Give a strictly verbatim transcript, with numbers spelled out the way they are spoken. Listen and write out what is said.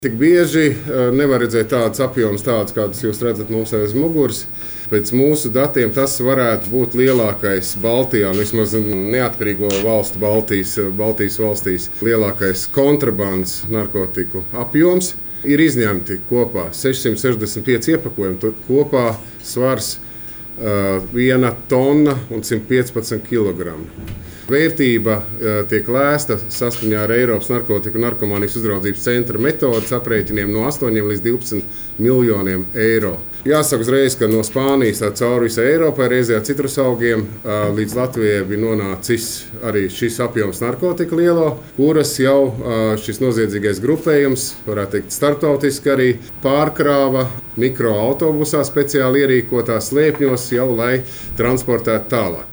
Tik bieži nevar redzēt tādas apjomas, tādas, kādas jūs redzat mums aiz muguras. Pēc mūsu datiem tas varētu būt lielākais Baltijā, vismaz neatkarīgo valstu Baltijas, Baltijas valstīs, lielākais kontrabandas narkotiku apjoms. Ir izņemti kopā sešsimt sešdesmit pieci iepakojumi, tad kopā svars uh, viena tonna un simt piecpadsmit kilogrami. Vērtība uh, tiek lēsta saskaņā ar Eiropas narkotiku un narkomānijas uzraudzības centra metodes aprēķiniem no astoņiem līdz divpadsmit miljoniem eiro. Jāsaka uzreiz, ka no Spānijas cauri visai Eiropai, reizē ar citrusaugiem, uh, līdz Latvijai bija nonācis arī šis apjoms narkotika lielo, kuras jau uh, šis noziedzīgais grupējums, varētu teikt starptautiski arī, pārkrāva mikroautobusā speciāli ierīkotās slēpņos jau, lai transportētu tālāk.